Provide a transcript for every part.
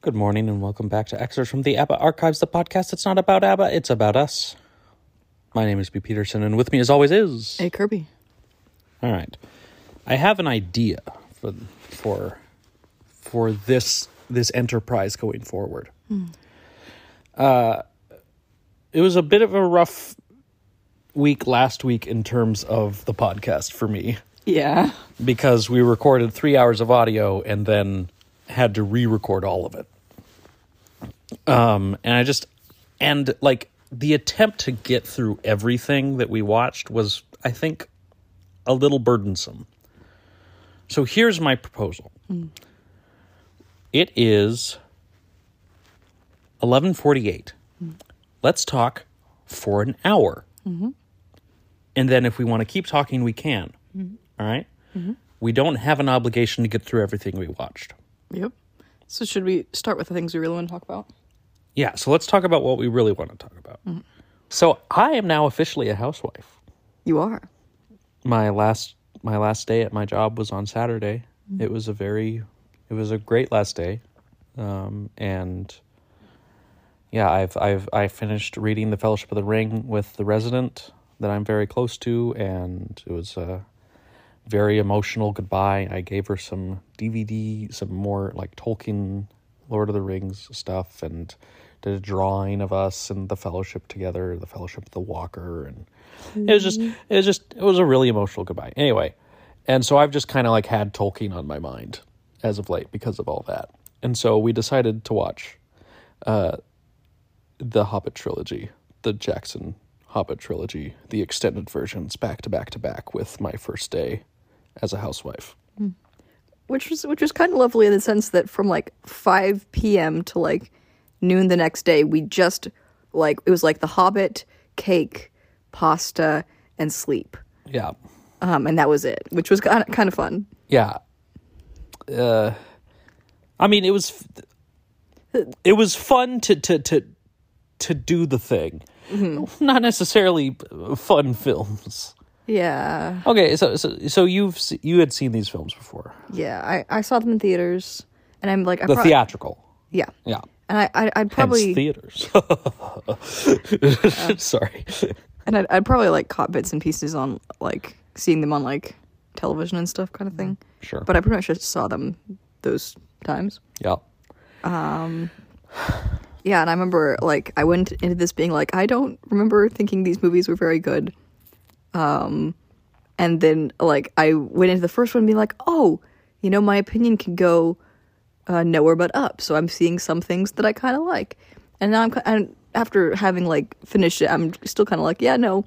Good morning and welcome back to Excerpts from the ABBA Archives, the podcast that's not about ABBA, it's about us. My name is B. Peterson, and with me as always is... Hey, Kirby. All right. I have an idea for this enterprise going forward. It was a bit of a rough week last week in terms of the podcast for me. Yeah. Because we recorded 3 hours of audio and then had to re-record all of it. And the attempt to get through everything that we watched was, I think, a little burdensome. So here's my proposal. It is 11:48. Let's talk for an hour. And then if we want to keep talking, we can. All right? We don't have an obligation to get through everything we watched. Yep. So should we start with the things we really want to talk about? Yeah, so let's talk about what we really want to talk about. So I am now officially a housewife. You are. My last day at my job was on Saturday. It was a great last day. And yeah, I finished reading The Fellowship of the Ring with the resident that I'm very close to, and it was a very emotional goodbye. I gave her some DVD, some more like Tolkien, Lord of the Rings stuff, and did a drawing of us and the Fellowship together, the Fellowship of the Walker, and it was a really emotional goodbye. Anyway, and so I've just kind of like had Tolkien on my mind as of late because of all that, and so we decided to watch the Hobbit trilogy, the Jackson Hobbit trilogy, the extended versions, back to back to back with my first day as a housewife. Which was kind of lovely in the sense that from like 5 p.m. to like noon the next day, we just like, it was like The Hobbit, cake, pasta, and sleep. Yeah. And that was it, which was kind of fun. Yeah. I mean, it was fun to do the thing. Not necessarily fun films. Yeah. Okay, so you had seen these films before. Yeah, I saw them in theaters, and I'm like... theatrical. Yeah. Yeah. And I'd probably... Hence theaters. Sorry. And I'd probably like caught bits and pieces on like seeing them on like television and stuff kind of thing. Sure. But I pretty much just saw them those times. Yeah. Yeah, and I remember like I went into this being like, I don't remember thinking these movies were very good. And then like I went into the first one being like, oh, you know, my opinion can go nowhere but up. So I'm seeing some things that I kind of like. And now I'm after having like finished it, I'm still kind of like, yeah, no.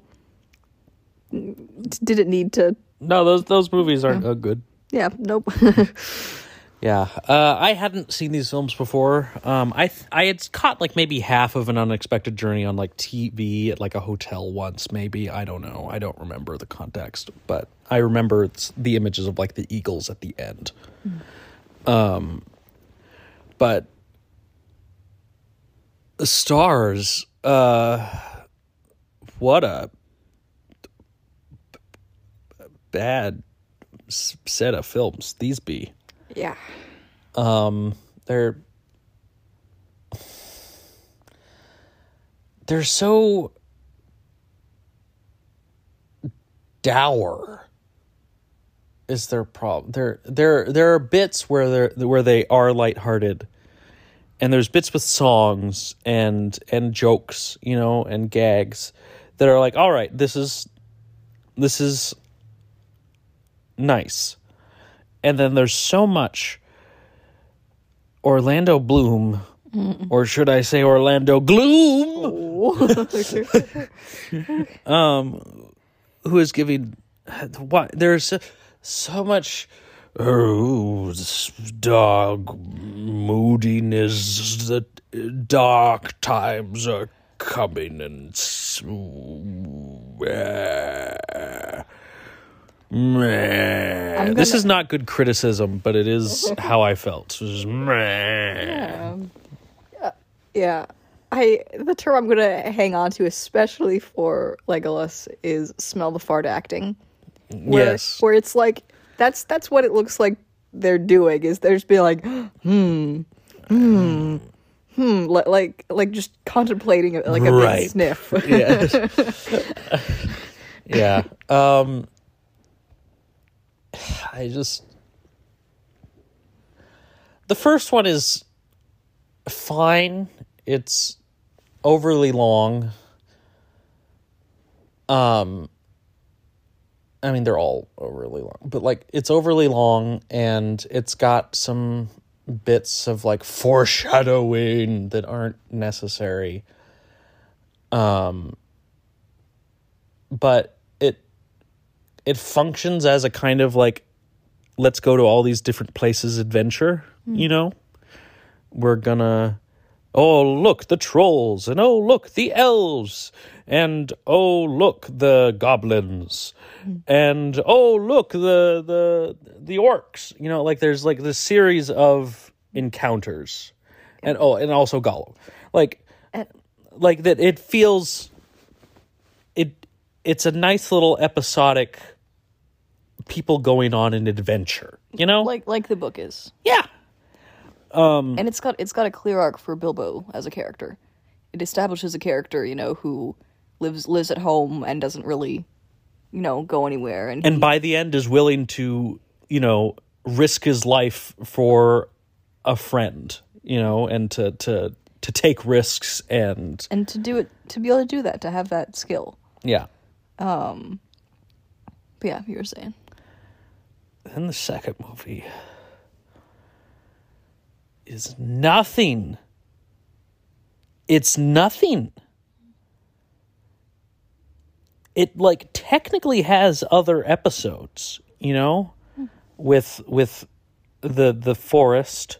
Did it need to? No, those movies aren't good. Yeah, nope. Yeah, I hadn't seen these films before. I had caught like maybe half of An Unexpected Journey on like TV at like a hotel once, maybe. I don't know. I don't remember the context, but I remember the images of like the eagles at the end. But the stars, what a bad set of films these be. Yeah. They're so dour is their problem. There are bits where they are lighthearted, and there's bits with songs and jokes, you know, and gags that are like, all right, this is nice. And then there's so much Orlando Bloom, or should I say Orlando Gloom, who is giving what there's so much dog moodiness, that dark times are coming, and this is not good criticism, but it is how I felt. Yeah. The term I'm gonna hang on to, especially for Legolas, is smell the fart acting. Where it's like that's what it looks like they're doing, is they're just being like, Like just contemplating like a Right. big sniff. Yeah. Yeah. The first one is fine. It's overly long. I mean, they're all overly long, but like it's overly long, and it's got some bits of like foreshadowing that aren't necessary. But it functions as a kind of like, let's go to all these different places adventure, you know? We're gonna, oh, look, the trolls, and oh, look, the elves, and oh, look, the goblins, and oh, look, the orcs. You know, like there's like this series of encounters. And also Gollum. Like that it feels it's a nice little episodic people going on an adventure, you know? like the book is. Yeah. And it's got a clear arc for Bilbo as a character. It establishes a character, you know, who lives at home and doesn't really, you know, go anywhere. And by the end is willing to, you know, risk his life for a friend, you know, and to take risks and to do it, to be able to do that, to have that skill. Yeah. But yeah, you were saying. Then the second movie is nothing. It's nothing. It like technically has other episodes, you know, with the forest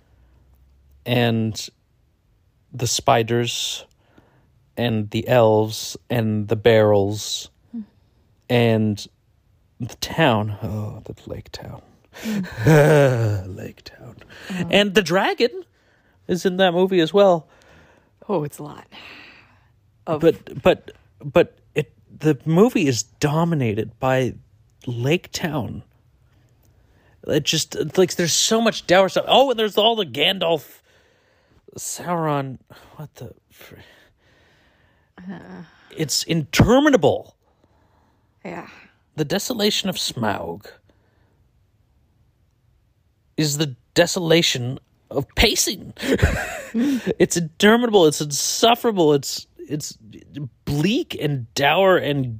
and the spiders and the elves and the barrels and the town. Oh, the lake town. Lake town. And the dragon is in that movie as well. Oh, it's a lot. But the movie is dominated by Lake Town. It just like there's so much dour stuff. Oh, and there's all the Gandalf, Sauron. What the? It's interminable. Yeah. The desolation of Smaug is the desolation of pacing. It's interminable. It's insufferable. It's bleak and dour and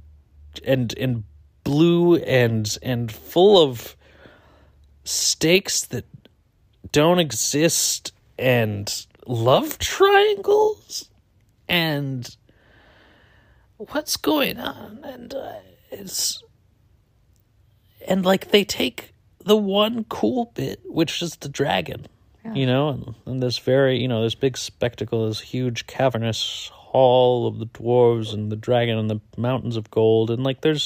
blue and full of stakes that don't exist and love triangles and what's going on, and like they take the one cool bit, which is the dragon, you know, and this very, you know, this big spectacle, this huge cavernous hall of the dwarves and the dragon and the mountains of gold, and like there's,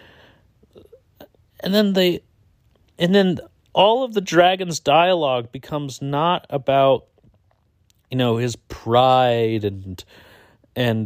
and then all of the dragon's dialogue becomes not about, you know, his pride and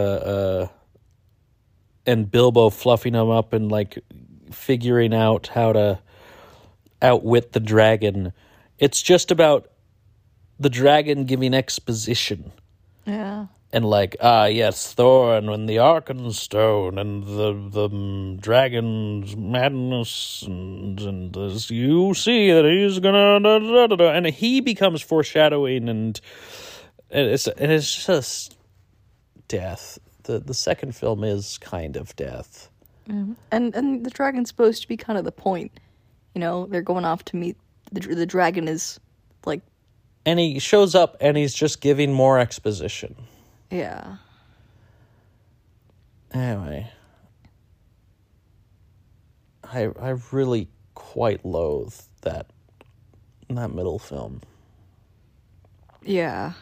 Bilbo fluffing him up and like figuring out how to outwit the dragon. It's just about the dragon giving exposition. Yeah. And like, yes, Thorin and the Arkenstone and the dragon's madness and as you see that he's gonna and he becomes foreshadowing and it's just death. The second film is kind of death. Yeah. And the dragon's supposed to be kind of the point. You know, they're going off to meet the dragon is like, and he shows up and he's just giving more exposition. Yeah. Anyway, I really quite loathe that middle film. Yeah.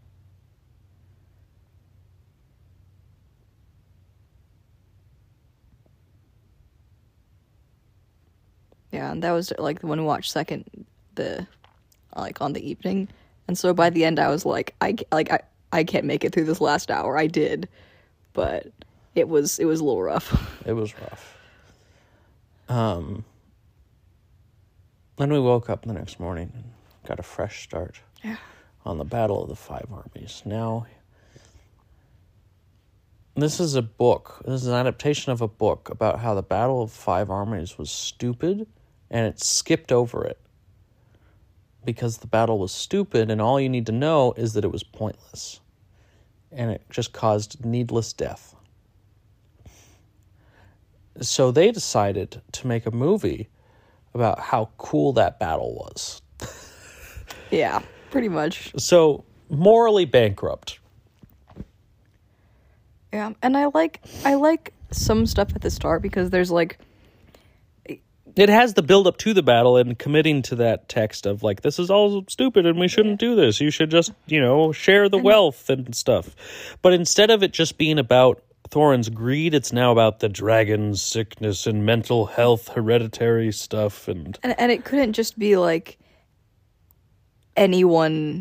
Yeah, and that was like the one we watched second, on the evening, and so by the end I was like, I can't make it through this last hour. I did, but it was a little rough. It was rough. Then we woke up the next morning and got a fresh start. on the Battle of the Five Armies. Now, this is a book. This is an adaptation of a book about how the Battle of Five Armies was stupid, and it skipped over it because the battle was stupid, and all you need to know is that it was pointless, and it just caused needless death. So they decided to make a movie about how cool that battle was. Yeah, pretty much. So, morally bankrupt. Yeah, and I like some stuff at the start because there's like, It has the build up to the battle and committing to that text of like, this is all stupid and we shouldn't do this. You should just, share the wealth and stuff. But instead of it just being about Thorin's greed, it's now about the dragon's sickness and mental health, hereditary stuff, and it couldn't just be like anyone's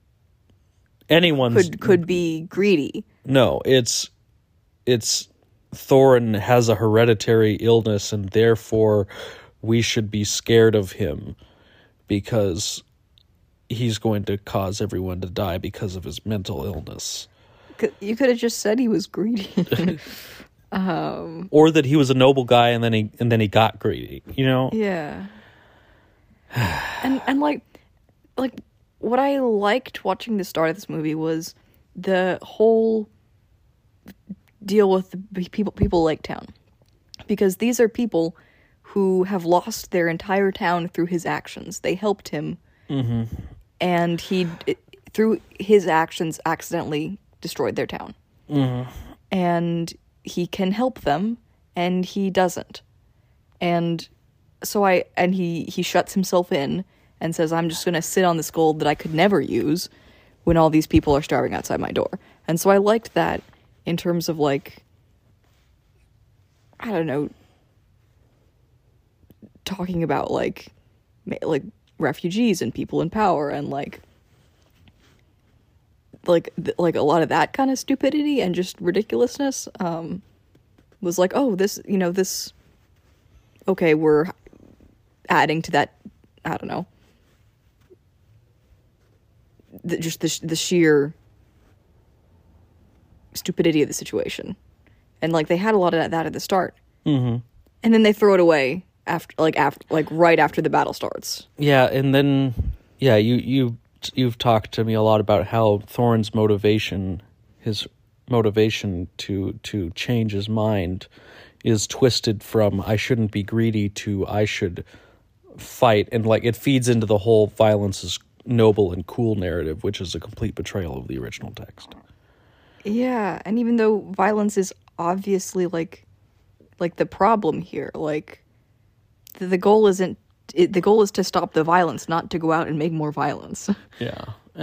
could be greedy. No, it's Thorin has a hereditary illness, and therefore we should be scared of him because he's going to cause everyone to die because of his mental illness. You could have just said he was greedy. Or that he was a noble guy and then he got greedy, Yeah. and like what I liked watching the start of this movie was the whole deal with the people Lake Town. Because these are people who have lost their entire town through his actions. They helped him. Mm-hmm. And he, through his actions, accidentally destroyed their town. Mm-hmm. And he can help them, and he doesn't. And so he shuts himself in and says, I'm just going to sit on this gold that I could never use when all these people are starving outside my door. And so I liked that in terms of, like, I don't know, talking about, like refugees and people in power and, like a lot of that kind of stupidity and just ridiculousness was like, oh, this, okay, we're adding to that, I don't know, just the sheer stupidity of the situation. And, like, they had a lot of that at the start. Mm-hmm. And then they throw it away after right after the battle starts. Yeah, and then, yeah, you've talked to me a lot about how Thorin's his motivation to change his mind is twisted from I shouldn't be greedy to I should fight, and like it feeds into the whole violence is noble and cool narrative, which is a complete betrayal of the original text. Yeah, and even though violence is obviously like the problem here, like the goal isn't. The goal is to stop the violence, not to go out and make more violence. Yeah.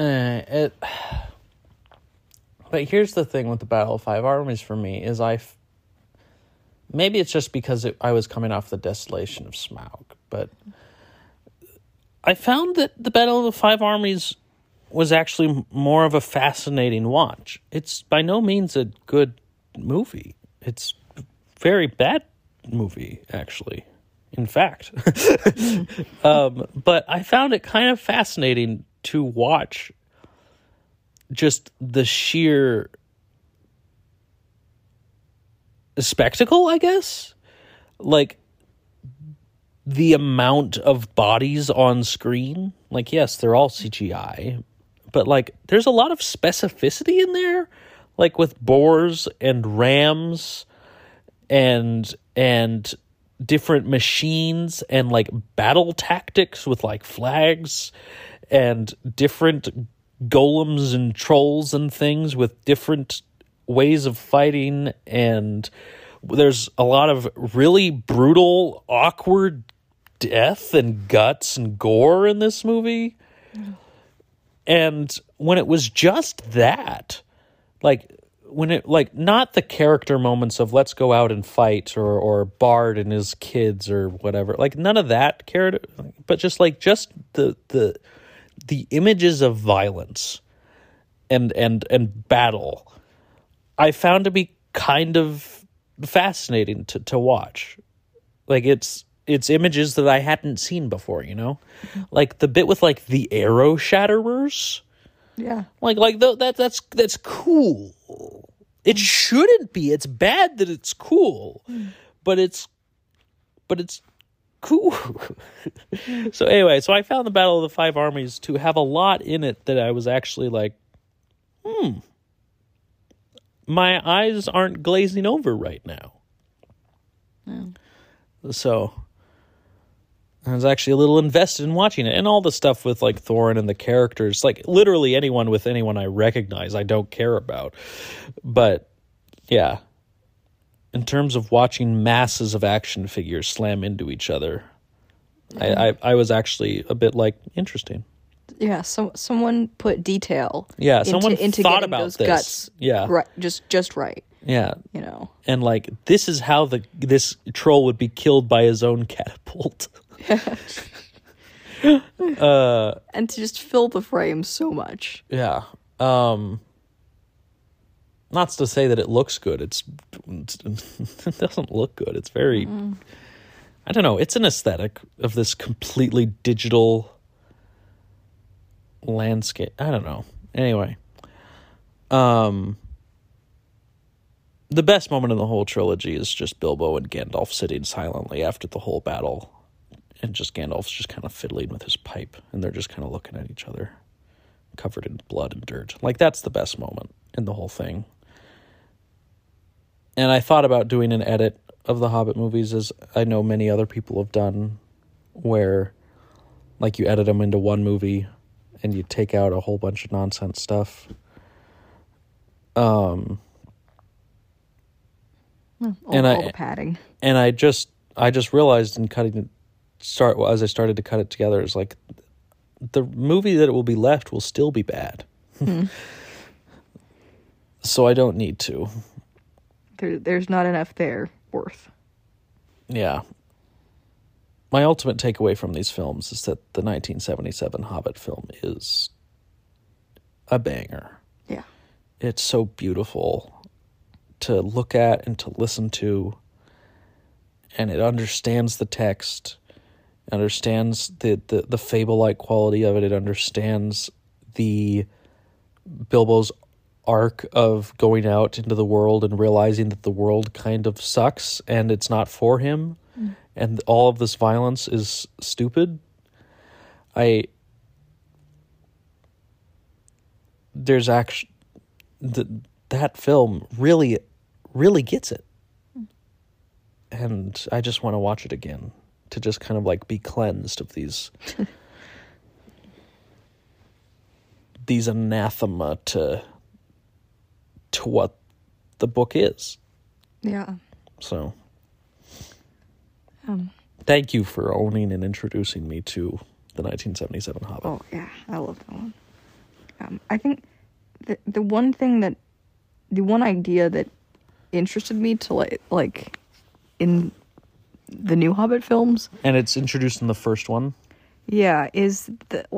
But here's the thing with the Battle of Five Armies for me is maybe it's just because I was coming off the desolation of Smaug, but I found that the Battle of the Five Armies was actually more of a fascinating watch. It's by no means a good movie. It's a very bad movie, actually. In fact. But I found it kind of fascinating to watch just the sheer spectacle, I guess. Like, the amount of bodies on screen. Like, yes, they're all CGI. But, like, there's a lot of specificity in there. Like, with boars and rams and different machines and like battle tactics with like flags and different golems and trolls and things with different ways of fighting, and there's a lot of really brutal, awkward death and guts and gore in this movie. And when it was just that, like when it like not the character moments of let's go out and fight or Bard and his kids or whatever, like none of that cared, but just the images of violence and battle I found to be kind of fascinating to watch. Like it's it's images that I hadn't seen before, you know? Like the bit with like the arrow shatterers. Yeah. That's cool. It shouldn't be. It's bad that it's cool. But it's cool. So anyway, I found the Battle of the Five Armies to have a lot in it that I was actually like, my eyes aren't glazing over right now. Yeah. So I was actually a little invested in watching it. And all the stuff with like Thorin and the characters, like literally anyone I recognize, I don't care about. But yeah, in terms of watching masses of action figures slam into each other, I was actually a bit like, interesting. Yeah, someone put detail. Yeah, someone into thought getting about those this. Guts Yeah, right, just right. Yeah, You know, and like this is how this troll would be killed by his own catapult. And to just fill the frame so much. Yeah. Not to say that it looks good. It doesn't look good. It's very, I don't know. It's an aesthetic of this completely digital landscape. I don't know. Anyway, the best moment in the whole trilogy is just Bilbo and Gandalf sitting silently after the whole battle, and just Gandalf's just kind of fiddling with his pipe, and they're just kind of looking at each other, covered in blood and dirt. Like, that's the best moment in the whole thing. And I thought about doing an edit of the Hobbit movies, as I know many other people have done, where, like, you edit them into one movie, and you take out a whole bunch of nonsense stuff. All the padding. And I just realized in cutting it, as I started to cut it together, is like the movie that it will be left will still be bad. So I don't need to. There's not enough there worth. Yeah. My ultimate takeaway from these films is that the 1977 Hobbit film is a banger. Yeah. It's so beautiful to look at and to listen to, and it understands the text, understands the fable-like quality of it. It understands the Bilbo's arc of going out into the world and realizing that the world kind of sucks and it's not for him, and all of this violence is stupid. There's actually that film really gets it, and I just want to watch it again to just kind of like be cleansed of these anathema to what the book is. Yeah. So thank you for owning and introducing me to the 1977 Hobbit. Oh yeah, I love that one. I think the one idea that interested me to like in the new Hobbit films, And it's introduced in the first one. yeah, is the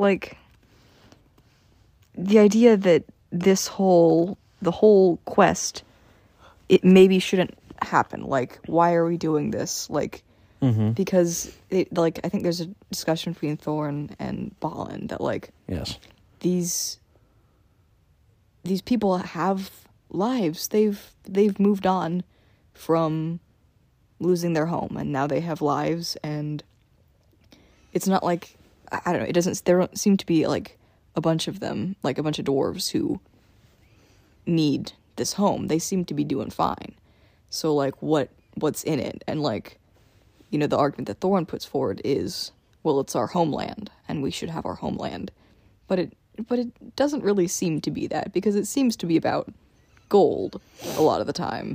idea that the whole quest, it maybe shouldn't happen. Like, why are we doing this? Like, because I think there's a discussion between Thorin and Balin that like, Yes. these people have lives. They've moved on from losing their home, and now they have lives, and it's not like, I don't know, there don't seem to be like a bunch of them, like a bunch of dwarves who need this home. They seem to be doing fine. So like what's in it? And like, you know, the argument that Thorin puts forward is, well, it's our homeland and we should have our homeland. But it doesn't really seem to be that, because it seems to be about gold a lot of the time.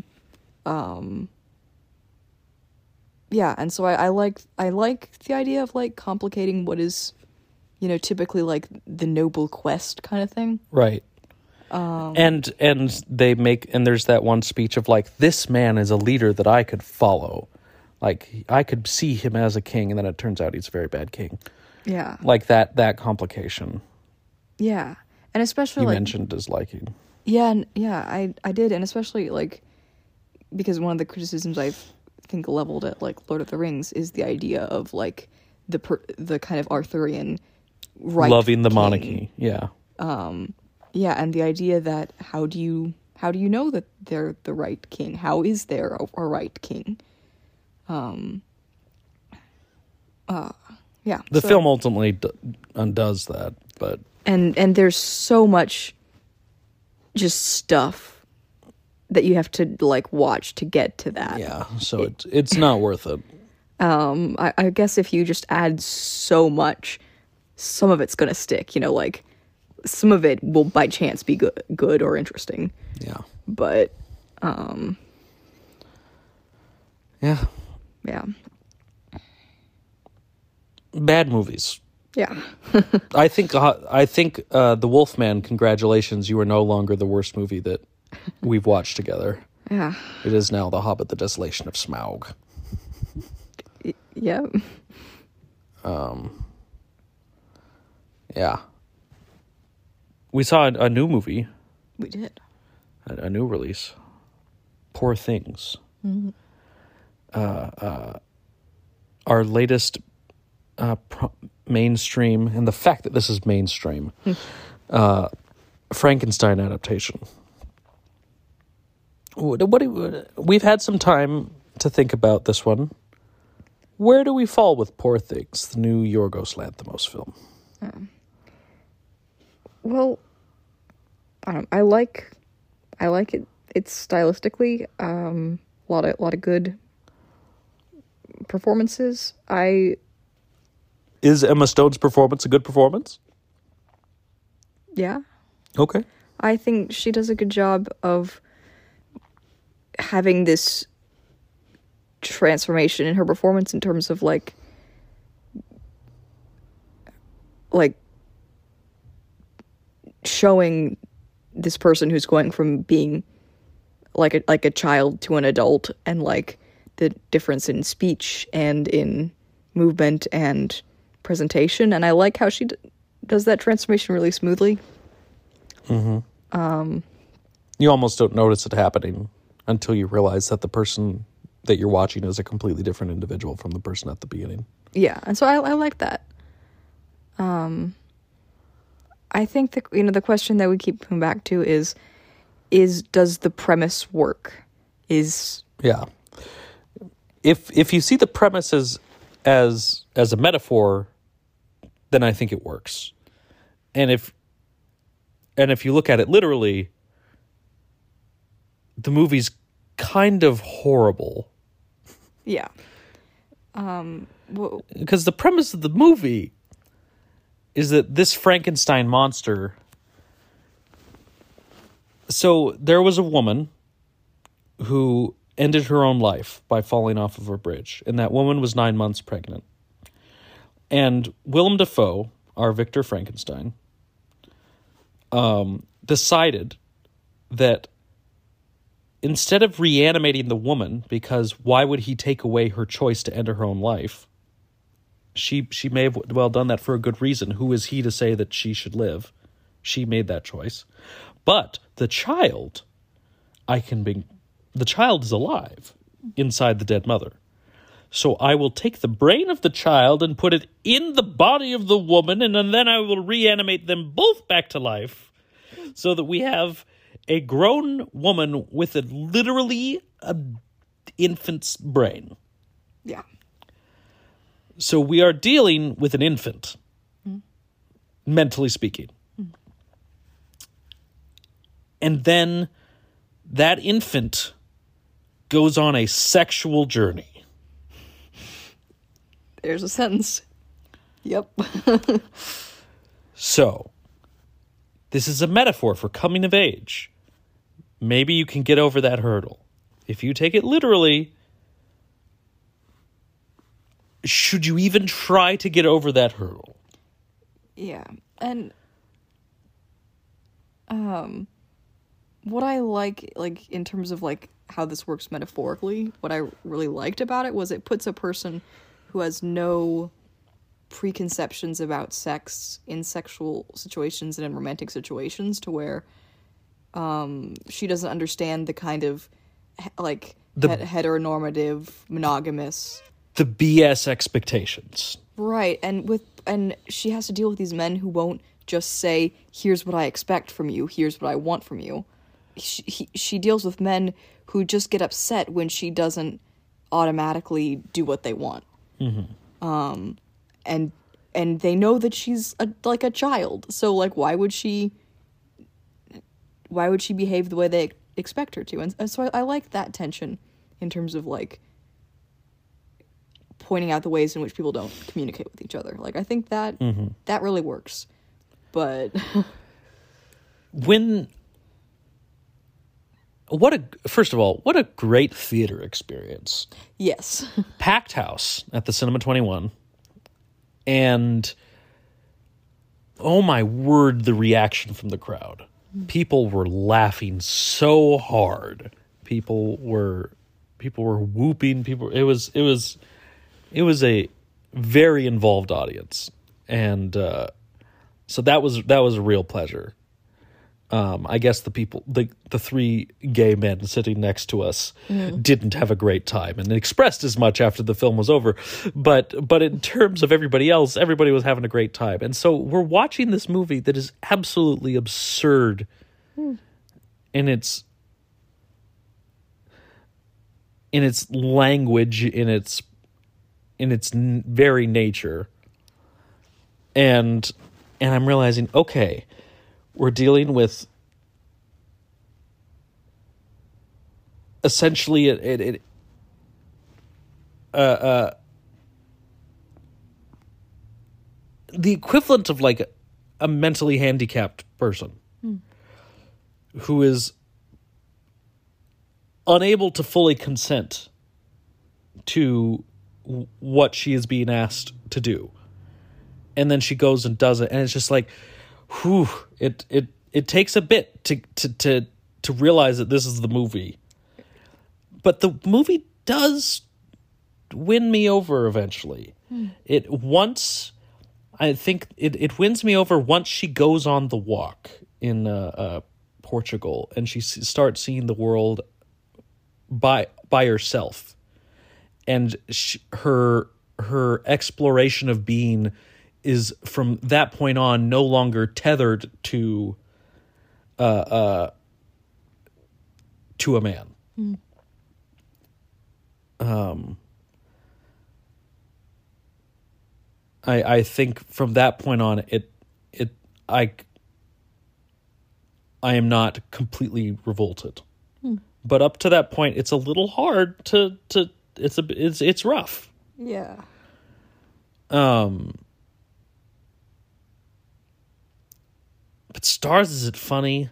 Yeah, and so I like the idea of like complicating what is, you know, typically like the noble quest kind of thing. Right. And they and there's that one speech of like, this man is a leader that I could follow. Like, I could see him as a king, and then it turns out he's a very bad king. Yeah. Like that complication. Yeah. And especially you like mentioned as liking. Yeah, I did, and especially like because one of the criticisms I've think leveled at like Lord of the Rings is the idea of like the kind of Arthurian right loving the king. monarchy. Yeah. Yeah, and the idea that how do you know that they're the right king? How is there a right king? Yeah. The film ultimately undoes that, but and there's so much just stuff that you have to like watch to get to that. yeah, so it's not worth it. I guess if you just add so much, some of it's gonna stick. You know, like some of it will by chance be good or interesting. Yeah. But Yeah. yeah. Bad movies. Yeah. I think The Wolfman, congratulations, you are no longer the worst movie that we've watched together. Yeah. It is now The Hobbit: The Desolation of Smaug. Yeah. Yeah. We saw a new movie, We did. a new release. Poor Things. Our latest mainstream, and the fact that this is mainstream, Frankenstein adaptation. We've had some time to think about this one. Where do we fall with Poor Things, the new Yorgos Lanthimos film? Well, I like it. It's stylistically a lot of good performances. Is Emma Stone's performance a good performance? Yeah. Okay. I think she does a good job of having this transformation in her performance in terms of like showing this person who's going from being like a child to an adult, and like the difference in speech and in movement and presentation. And I like how she does that transformation really smoothly. You almost don't notice it happening until you realize that the person that you're watching is a completely different individual from the person at the beginning. Yeah, and so I like that. I think the question that we keep coming back to is does the premise work? Yeah. If you see the premise as a metaphor, then I think it works. And if you look at it literally, the movie's kind of horrible. Yeah. Because the premise of the movie is that this Frankenstein monster... So there was a woman who ended her own life by falling off of a bridge, and that woman was 9 months pregnant. And Willem Dafoe, our Victor Frankenstein, decided that instead of reanimating the woman, because why would he take away her choice to end her own life? She may have done that for a good reason. Who is he to say that she should live? She made that choice. But the child, the child is alive inside the dead mother. So I will take the brain of the child and put it in the body of the woman, and then I will reanimate them both back to life so that we have a grown woman with literally an infant's brain. Yeah. So we are dealing with an infant, mentally speaking. And then that infant goes on a sexual journey. There's a sentence. Yep. So, this is a metaphor for coming of age. Maybe you can get over that hurdle. If you take it literally, should you even try to get over that hurdle? Yeah. And what I like in terms of like how this works metaphorically, what I really liked about it was it puts a person who has no preconceptions about sex in sexual situations and in romantic situations to where she doesn't understand the kind of like that heteronormative, monogamous. The BS expectations. Right, and she has to deal with these men who won't just say, here's what I expect from you, here's what I want from you. She deals with men who just get upset when she doesn't automatically do what they want. And they know that she's like a child, so like why would she behave the way they expect her to? And so I like that tension in terms of like pointing out the ways in which people don't communicate with each other. Like I think that that really works. But first of all, what a great theater experience. Yes. Packed house at the Cinema 21. And oh my word, the reaction from the crowd. People were laughing so hard. People were whooping. It was a very involved audience. And so that was a real pleasure. I guess the three gay men sitting next to us didn't have a great time, and expressed as much after the film was over. But in terms of everybody else, everybody was having a great time. And so we're watching this movie that is absolutely absurd in its language, in its very nature. And I'm realizing, okay, we're dealing with essentially the equivalent of like a mentally handicapped person who is unable to fully consent to what she is being asked to do. And then she goes and does it, and it's just like, whew, it takes a bit to realize that this is the movie. But the movie does win me over eventually. I think it wins me over once she goes on the walk in Portugal, and she starts seeing the world by herself, and her exploration of being is from that point on no longer tethered to a man. I think from that point on I am not completely revolted. But up to that point it's a little hard it's rough. Yeah. But stars, is it funny?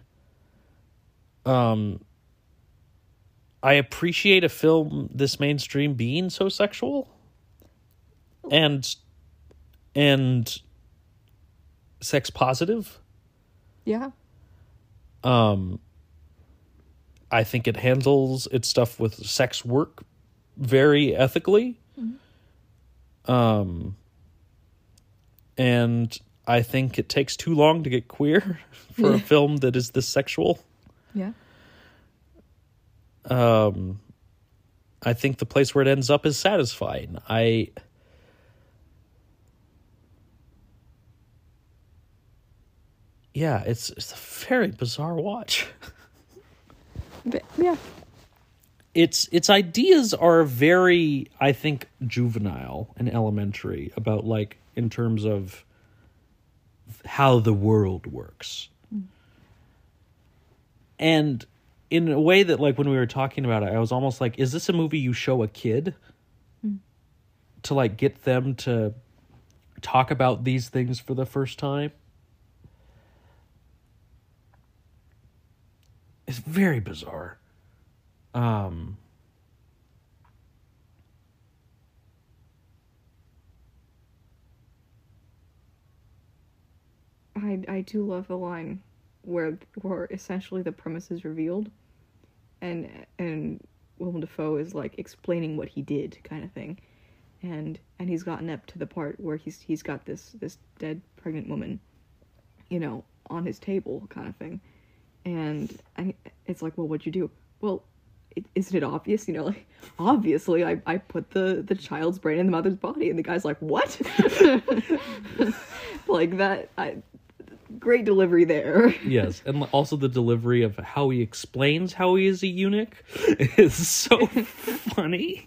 I appreciate a film this mainstream being so sexual and sex positive. Yeah. I think it handles its stuff with sex work very ethically. And I think it takes too long to get queer for a film that is this sexual. Yeah. I think the place where it ends up is satisfying. It's a very bizarre watch. But, yeah. Its ideas are very, I think, juvenile and elementary about, like, in terms of how the world works. And in a way that, like, when we were talking about it, I was almost like, is this a movie you show a kid to, like, get them to talk about these things for the first time? It's very bizarre. I do love the line where essentially the premise is revealed, and Willem Dafoe is like explaining what he did, kind of thing, and he's gotten up to the part where he's got this dead pregnant woman, on his table, kind of thing, and it's like, well, what'd you do? Well, isn't it obvious? You know, like, obviously I put the child's brain in the mother's body. And the guy's like, what? Like that, great delivery there. Yes, and also the delivery of how he explains how he is a eunuch is so funny.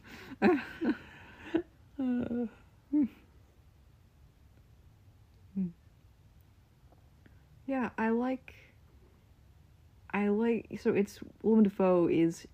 Yeah, I like, so it's, Willem Dafoe is,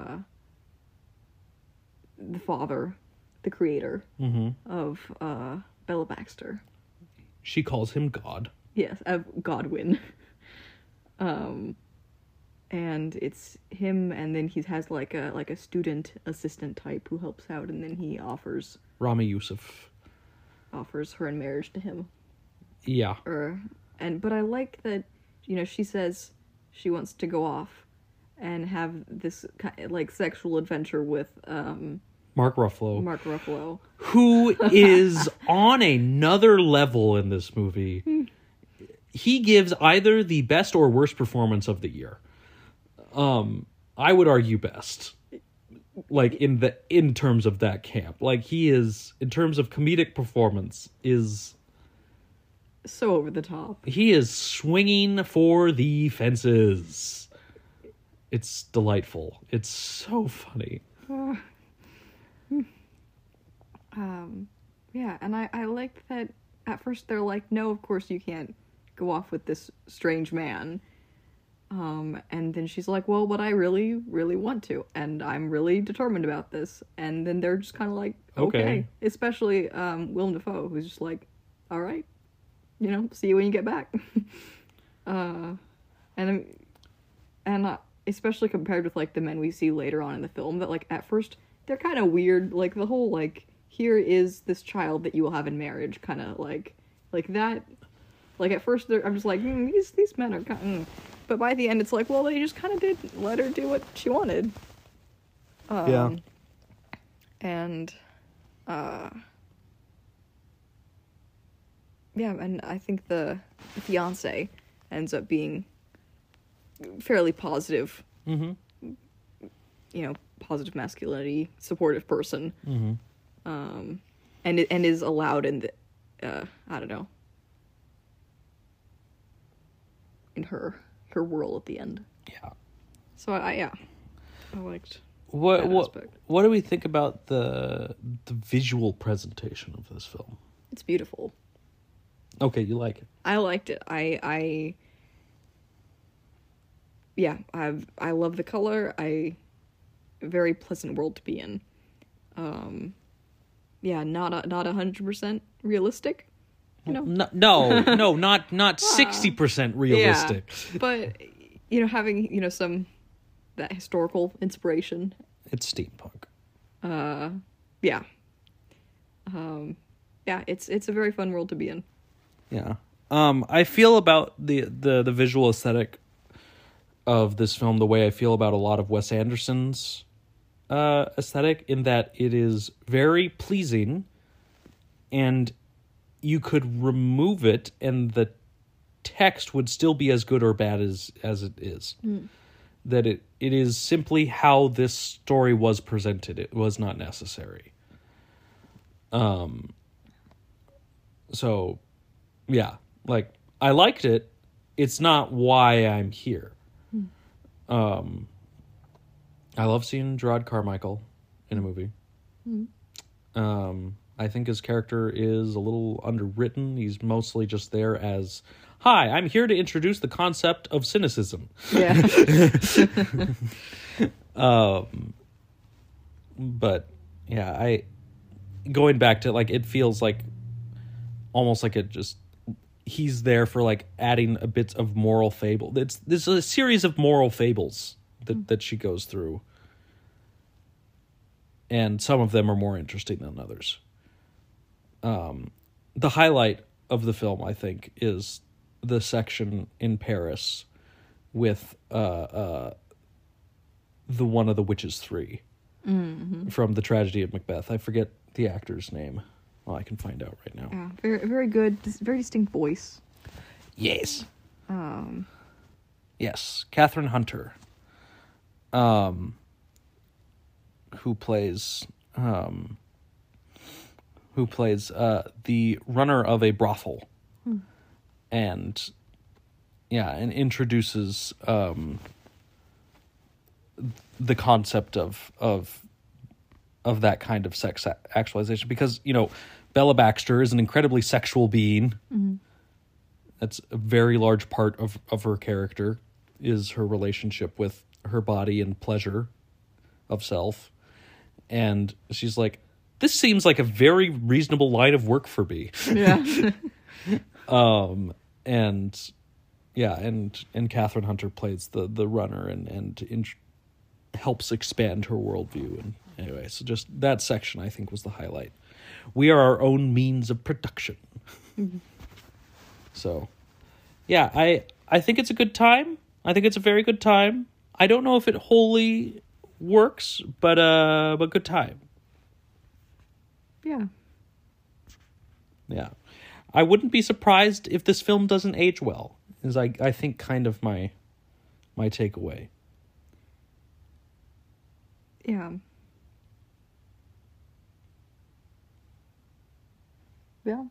the father, the creator of, Bella Baxter. She calls him God. Yes, of Godwin. And it's him, and then he has like a student assistant type who helps out, and then he offers Rami Youssef. her in marriage to him. Yeah. But I like that, you know, she says she wants to go off and have this like sexual adventure with Mark Ruffalo, who is on another level in this movie. He gives either the best or worst performance of the year. I would argue best. Like in terms of that camp. Like he is, in terms of comedic performance, is so over the top. He is swinging for the fences. It's delightful. It's so funny. Yeah, and I liked that at first they're like, no, of course you can't go off with this strange man. And then she's like, well, but I really, really want to, and I'm really determined about this. And then they're just kind of like, okay. Especially Willem Dafoe, who's just like, all right, you know, see you when you get back. And especially compared with like the men we see later on in the film, that like at first they're kind of weird. Like the whole like, here is this child that you will have in marriage, kind of like that. Like at first I'm just like, these men are kind of. But by the end, it's like, well, they just kind of did let her do what she wanted. Yeah. And, yeah, and I think the fiancé ends up being fairly positive. Mm-hmm. You know, positive masculinity, supportive person. Mm-hmm. And is allowed in the, I don't know, in her world at the end. Yeah. So I liked what that aspect. What do we think about the visual presentation of this film? It's beautiful. Okay, you like it. I liked it. I love the color. Very pleasant world to be in. Yeah, not 100% realistic. You know? No, not 60% realistic. Yeah, but you know, having, you know, some that historical inspiration. It's steampunk. Yeah. Yeah, it's a very fun world to be in. Yeah. I feel about the visual aesthetic of this film the way I feel about a lot of Wes Anderson's aesthetic, in that it is very pleasing, and you could remove it and the text would still be as good or bad as it is. That it is simply how this story was presented. It was not necessary. So yeah, like I liked it. It's not why I'm here. I love seeing Gerard Carmichael in a movie. I think his character is a little underwritten. He's mostly just there as, hi, I'm here to introduce the concept of cynicism. Yeah. But yeah, going back to like, it feels like almost like he's there for like adding a bit of moral fable. There's a series of moral fables that she goes through. And some of them are more interesting than others. The highlight of the film, I think, is the section in Paris with the one of the Witches 3 from the Tragedy of Macbeth. I forget the actor's name. Well, I can find out right now. Yeah, very, very good, very distinct voice. Yes. Yes, Catherine Hunter. who plays the runner of a brothel, and introduces the concept of that kind of sex actualization, because Bella Baxter is an incredibly sexual being. That's a very large part of her character, is her relationship with her body and pleasure of self. And she's like, this seems like a very reasonable line of work for me. Yeah. And Catherine Hunter plays the runner and helps expand her worldview. And anyway, so just that section I think was the highlight. We are our own means of production. So, yeah, I think it's a good time. I think it's a very good time. I don't know if it wholly works, but good time. Yeah. Yeah. I wouldn't be surprised if this film doesn't age well, is I think kind of my takeaway. Yeah. Yeah.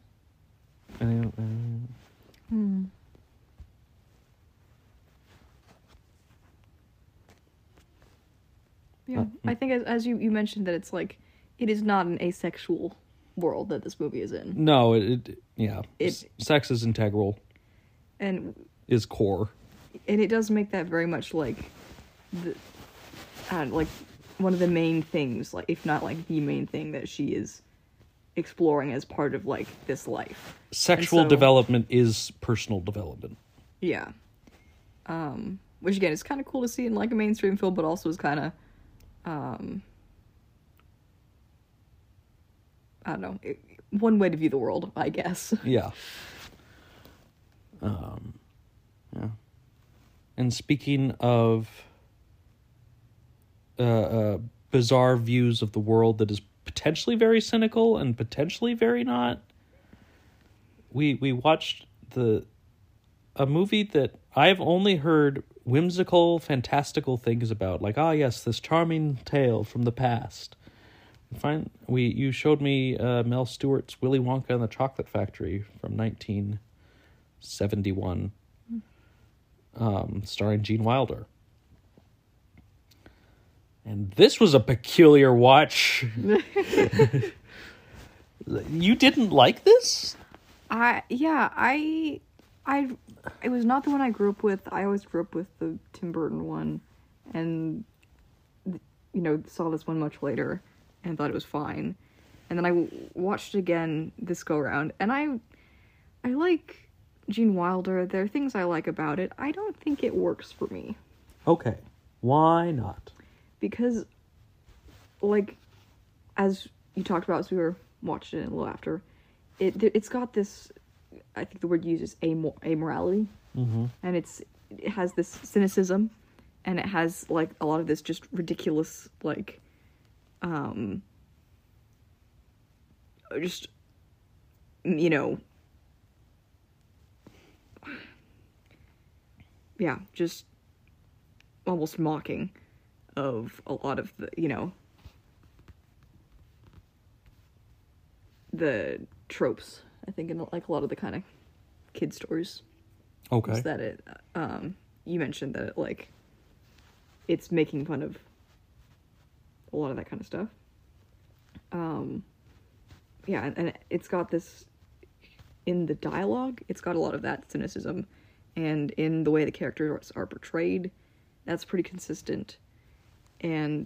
Yeah, I think as you mentioned that it's like, it is not an asexual world that this movie is in. No, sex is integral, and is core, and it does make that very much like like one of the main things, like if not like the main thing that she is exploring as part of like this life. Sexual development is personal development. Yeah. Which again is kind of cool to see in like a mainstream film, but also is kind of I don't know, one way to view the world, I guess. Yeah. Yeah. And speaking of bizarre views of the world that is potentially very cynical and potentially very not, we watched a movie that I've only heard whimsical, fantastical things about. Like, yes, this charming tale from the past. You showed me Mel Stewart's Willy Wonka and the Chocolate Factory from 1971, starring Gene Wilder. And this was a peculiar watch. You didn't like this? It was not the one I grew up with. I always grew up with the Tim Burton one, and saw this one much later and thought it was fine. And then I watched it again this go around, and I like Gene Wilder. There are things I like about it. I don't think it works for me. Okay. Why not? Because, like, as you talked about as we were watching it a little after, it's got this, I think the word used is amorality. Mm-hmm. And it has this cynicism, and it has, like, a lot of this just ridiculous, like, just, yeah, just almost mocking of a lot of the tropes, I think, in like a lot of the kind of kid stories. Okay. Is that it? You mentioned that it's making fun of a lot of that kind of stuff. Yeah, and it's got this in the dialogue. It's got a lot of that cynicism, and in the way the characters are portrayed, that's pretty consistent. And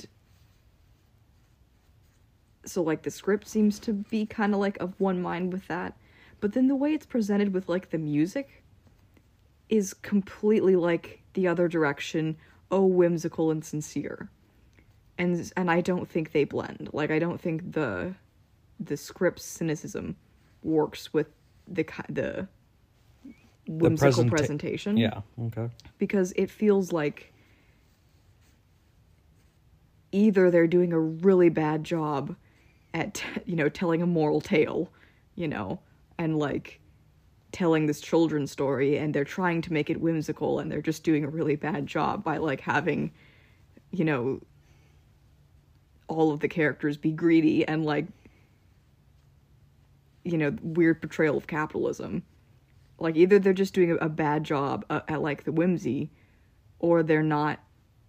so, like, the script seems to be kind of, like, of one mind with that. But then the way it's presented with, like, the music is completely, like, the other direction. Oh, whimsical and sincere. And I don't think they blend. Like, I don't think the script's cynicism works with the whimsical presentation. Yeah, okay. Because it feels like either they're doing a really bad job at, telling a moral tale, and, like, telling this children's story, and they're trying to make it whimsical, and they're just doing a really bad job by, like, having, all of the characters be greedy and like, you know, weird portrayal of capitalism. Like either they're just doing a bad job at like the whimsy, or they're not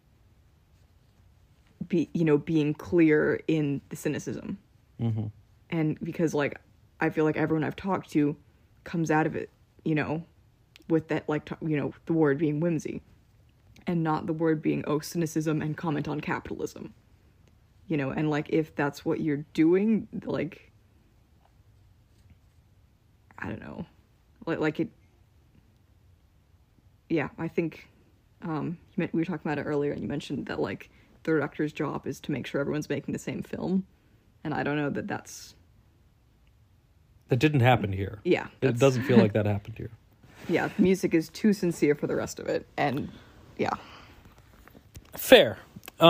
being clear in the cynicism. Mm-hmm. And because like I feel like everyone I've talked to comes out of it, you know, with that like the word being whimsy, and not the word being cynicism and comment on capitalism. You know, and like if that's what you're doing, like I don't know, like it. Yeah, I think we were talking about it earlier, and you mentioned that like the director's job is to make sure everyone's making the same film, and I don't know that that's. That didn't happen here. Yeah, it doesn't feel like that happened here. Yeah, music is too sincere for the rest of it, and yeah. Fair.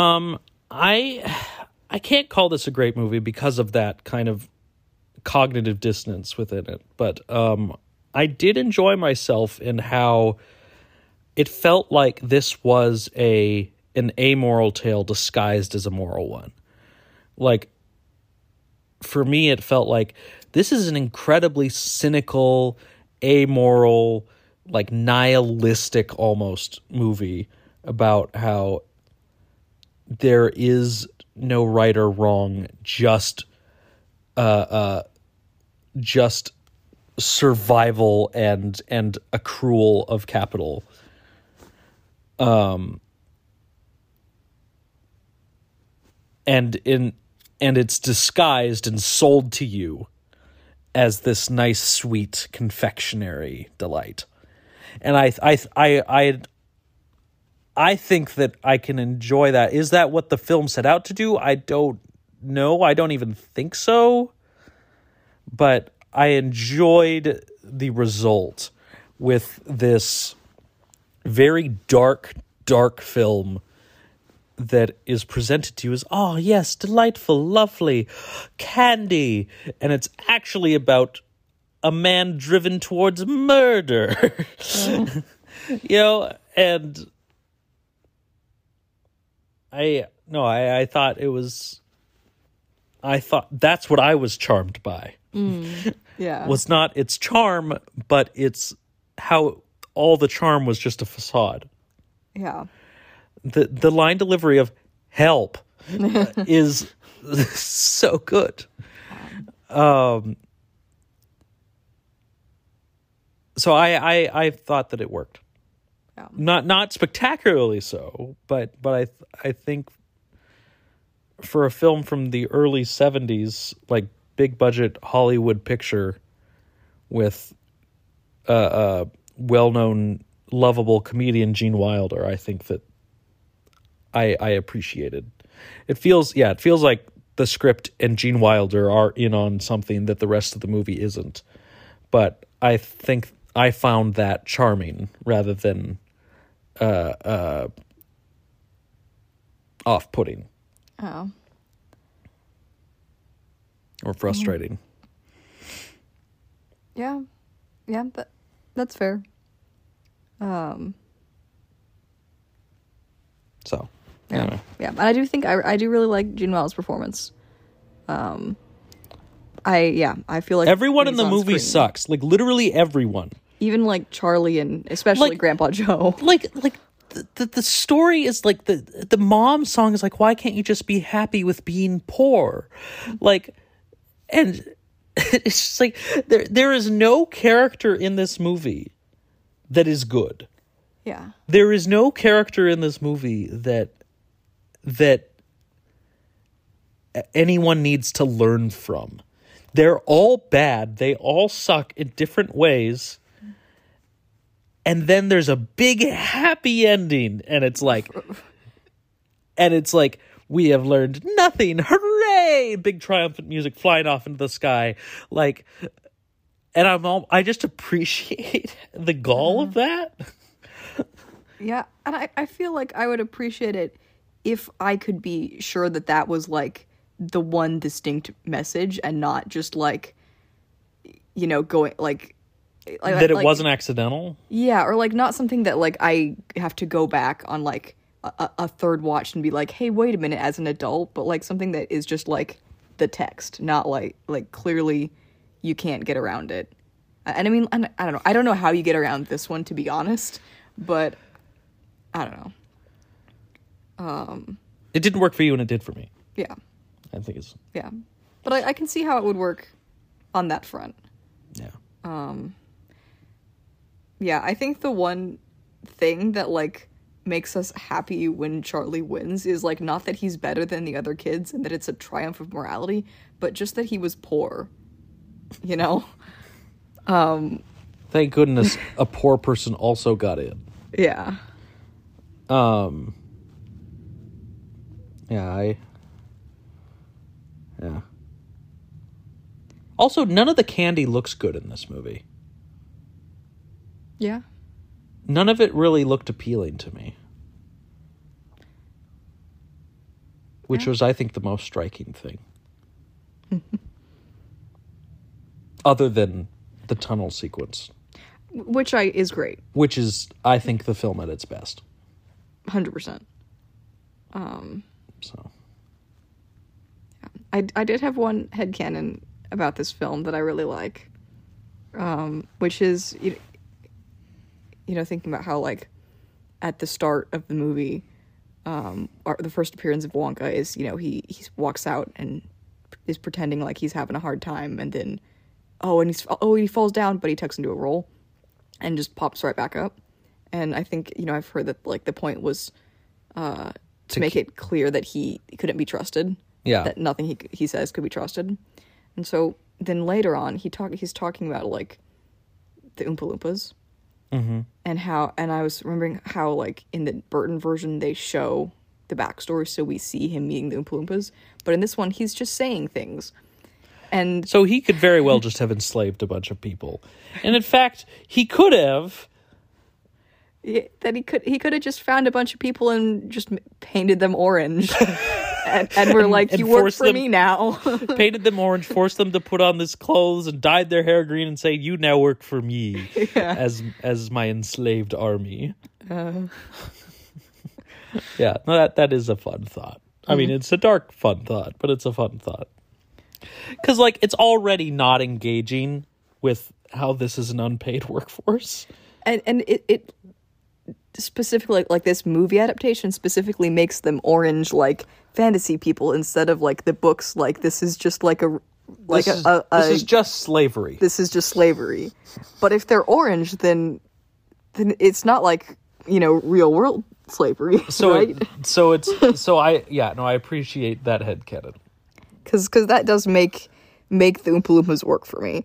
I can't call this a great movie because of that kind of cognitive dissonance within it, but I did enjoy myself in how it felt like this was an amoral tale disguised as a moral one. Like, for me, it felt like this is an incredibly cynical, amoral, like nihilistic almost movie about how there is no right or wrong, just survival and accrual of capital. And it's disguised and sold to you as this nice, sweet confectionery delight. And I think that I can enjoy that. Is that what the film set out to do? I don't know. I don't even think so. But I enjoyed the result with this very dark film that is presented to you as, oh, yes, delightful, lovely, candy. And it's actually about a man driven towards murder. You know, and I thought that's what I was charmed by. Yeah. Was not its charm, but it's how all the charm was just a facade. Yeah. The line delivery of help is so good. So I thought that it worked. Yeah. Not spectacularly so, but I think for a film from the early 70s, like big budget Hollywood picture with a well-known lovable comedian Gene Wilder, I think that I appreciated. It feels like the script and Gene Wilder are in on something that the rest of the movie isn't. But I think I found that charming rather than off-putting. Oh. Or frustrating. Yeah. Yeah, that's fair. So, yeah. anyway. Yeah, and I do think I do really like Gene Wilder's performance. I feel like everyone in the movie screen, sucks. Like literally everyone. Even like Charlie and especially Like, Grandpa Joe. Like the story is like the mom song is like, why can't you just be happy with being poor? Like, and it's just like there is no character in this movie that is good. Yeah. There is no character in this movie that anyone needs to learn from. They're all bad. They all suck in different ways. And then there's a big happy ending, and it's like we have learned nothing. Hooray! Big triumphant music flying off into the sky. Like, and I just appreciate the gall of that. Yeah, and I feel like I would appreciate it if I could be sure that was like the one distinct message and not just like, you know, going like that it wasn't accidental. Yeah, or like not something that like I have to go back on like a third watch and be like, hey, wait a minute, as an adult, but like something that is just like the text, not like clearly you can't get around it. And I mean, I don't know how you get around this one, to be honest, but I don't know. It didn't work for you and it did for me. Yeah. I think it's... Yeah. But I can see how it would work on that front. Yeah. Yeah, I think the one thing that, like, makes us happy when Charlie wins is, like, not that he's better than the other kids and that it's a triumph of morality, but just that he was poor. You know? Thank goodness a poor person also got in. Yeah. Yeah, Yeah. Also, none of the candy looks good in this movie. Yeah. None of it really looked appealing to me. Which was, I think, the most striking thing. Other than the tunnel sequence. Which is great. Which is, I think, the film at its best. 100%. So. I did have one headcanon about this film that I really like. Which is, you know, thinking about how, like, at the start of the movie, the first appearance of Wonka is, you know, he walks out and is pretending like he's having a hard time, and then, he falls down, but he tucks into a roll and just pops right back up. And I think, you know, I've heard that, like, the point was to make it clear that he couldn't be trusted. Yeah. That nothing he says could be trusted. And so then later on, he's talking about, like, the Oompa Loompas. Mm-hmm. And I was remembering how, like, in the Burton version, they show the backstory, so we see him meeting the Oompa Loompas. But in this one, he's just saying things. And so he could very well just have enslaved a bunch of people. And in fact, he could have... that he could have just found a bunch of people and just painted them orange. and we're like, you work for me now. Painted them orange, forced them to put on this clothes, and dyed their hair green, and say, you now work for me as my enslaved army. Yeah, no, that is a fun thought. I mean, it's a dark, fun thought, but it's a fun thought. Because, like, it's already not engaging with how this is an unpaid workforce. And it specifically, like this movie adaptation specifically makes them orange, like, fantasy people instead of, like, the books, like, this is just like this is just slavery. This is just slavery. But if they're orange, then it's not like, you know, real world slavery, so right? I appreciate that headcanon. Because that does make the Oompa Loompas work for me.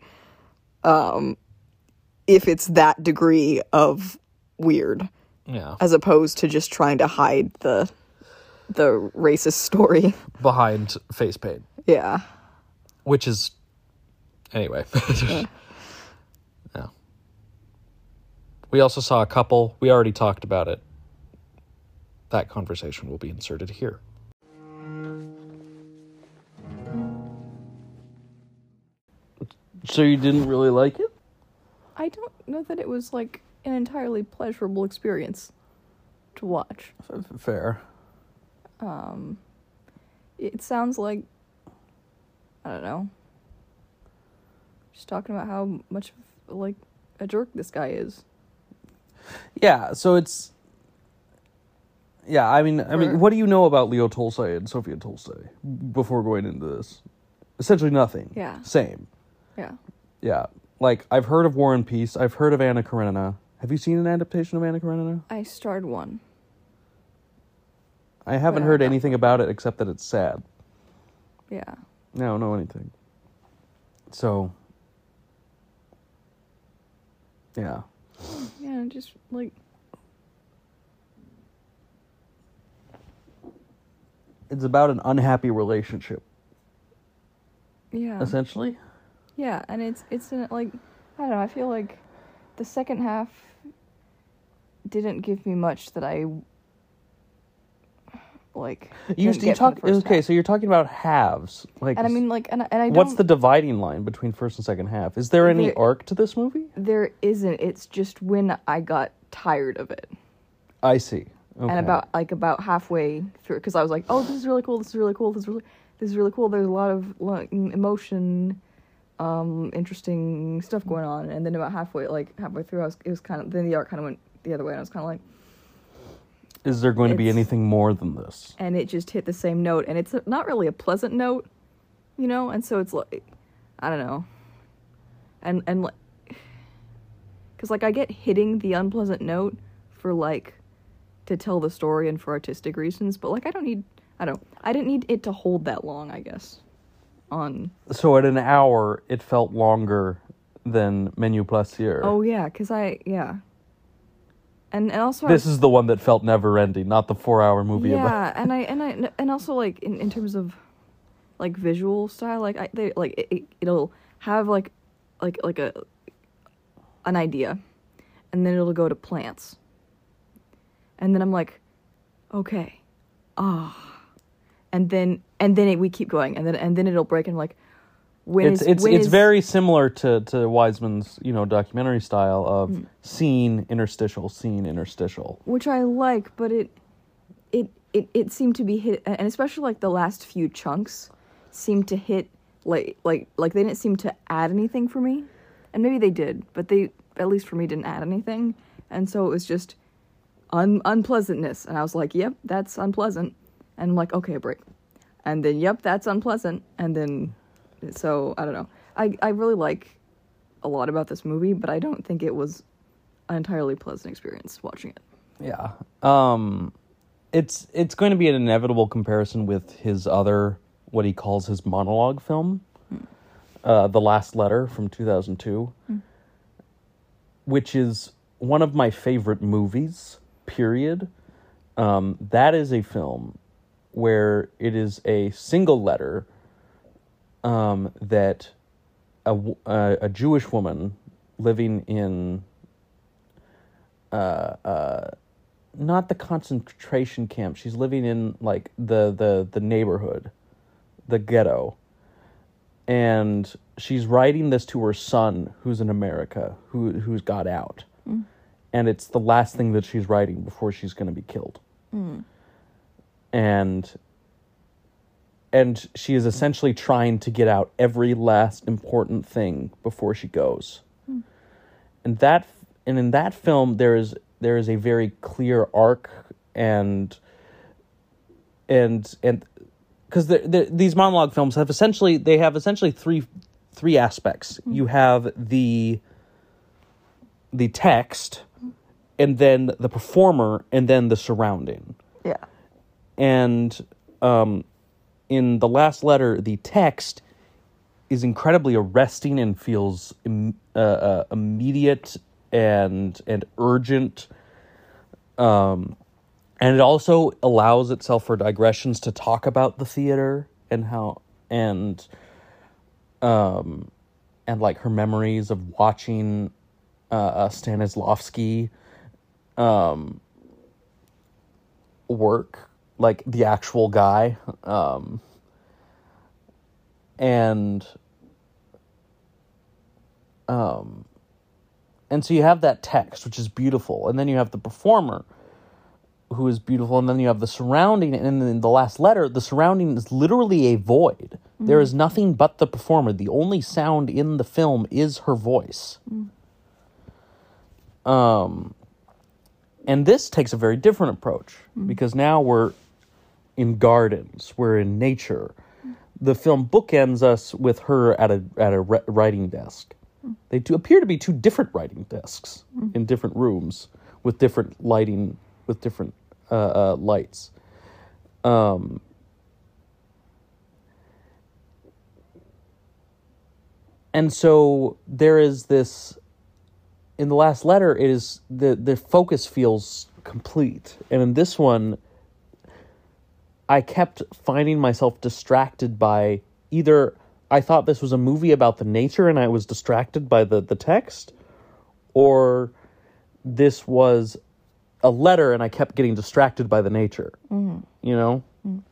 If it's that degree of weird. Yeah. As opposed to just trying to hide the racist story behind face paint. Yeah. Which is anyway. Yeah. We also saw a couple. We already talked about it. That conversation will be inserted here. So you didn't really like it? I don't know that it was, like, an entirely pleasurable experience to watch. Fair. It sounds like, I don't know, just talking about how much of, like, a jerk this guy is. Yeah, so it's... Yeah, I mean, what do you know about Leo Tolstoy and Sofia Tolstoy before going into this? Essentially nothing. Yeah. Same. Yeah. Yeah. Like, I've heard of War and Peace. I've heard of Anna Karenina. Have you seen an adaptation of Anna Karenina? I starred one. I haven't heard anything about it except that it's sad. Yeah. I don't know anything. So, yeah. Yeah, just, like... It's about an unhappy relationship. Yeah. Essentially? Yeah, and it's in, like, I don't know, I feel like the second half didn't give me much that I, like, so you're talking about halves. Like, and I mean, like, and I don't... What's the dividing line between first and second half? Is there any arc to this movie? There isn't. It's just when I got tired of it. I see. And about halfway through, because I was like, oh, this is really cool, this is really cool, this is really cool. There's a lot of emotion, interesting stuff going on. And then about halfway through, then the art kind of went the other way, and I was kind of like, is there going to be anything more than this? And it just hit the same note, and it's not really a pleasant note, you know. And so it's like, I don't know, and like, because like I get hitting the unpleasant note for like to tell the story and for artistic reasons, but like I didn't need it to hold that long, I guess. So at an hour, it felt longer than Menu Plaisir. Oh yeah, and also this is the one that felt never ending, not the 4-hour movie. Yeah, and also like in terms of like visual style, like it'll have like an idea, and then it'll go to plants. And then I'm like, okay, and then we keep going, and then it'll break, and like, it's very similar to Wiseman's documentary style of scene interstitial, which I like, but it seemed to be hit, and especially like the last few chunks seemed to hit like they didn't seem to add anything for me, and maybe they did, but they at least for me didn't add anything, and so it was just unpleasantness, and I was like, yep, that's unpleasant, and I'm like, okay, break, and then yep, that's unpleasant, and then so I don't know. I really like a lot about this movie, but I don't think it was an entirely pleasant experience watching it. Yeah, it's going to be an inevitable comparison with his other, what he calls his monologue film, The Last Letter from 2002, which is one of my favorite movies. Period. That is a film where it is a single letter that a Jewish woman living in not the concentration camp. She's living in like the neighborhood, the ghetto, and she's writing this to her son, who's in America, who's got out. And it's the last thing that she's writing before she's going to be killed. And she is essentially trying to get out every last important thing before she goes. And in that film there is a very clear arc and because these monologue films have essentially three aspects. You have the text, and then the performer, and then the surrounding. Yeah. And in The Last Letter, the text is incredibly arresting and feels immediate and urgent. And it also allows itself for digressions to talk about the theater and how and like her memories of watching Stanislavski work, like the actual guy, and so you have that text, which is beautiful, and then you have the performer, who is beautiful, and then you have the surrounding, and in The Last Letter, the surrounding is literally a void. There is nothing but the performer. The only sound in the film is her voice. And this takes a very different approach, because now we're in gardens, we're in nature. The film bookends us with her at a writing desk. They appear to be two different writing desks in different rooms with different lighting, with different lights. And so there is this, in The Last Letter, it is the focus feels complete. And in this one, I kept finding myself distracted by either I thought this was a movie about the nature and I was distracted by the text, or this was a letter and I kept getting distracted by the nature. You know?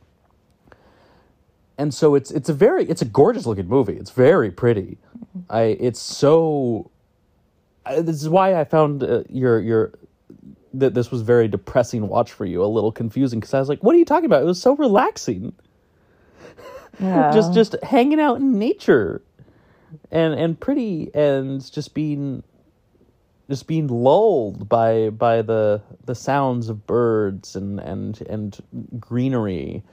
And so it's a gorgeous looking movie. It's very pretty. This is why I found your that this was very depressing watch for you, a little confusing, because I was like, what are you talking about? It was so relaxing. Yeah. just hanging out in nature and pretty, and just being lulled by the sounds of birds and greenery.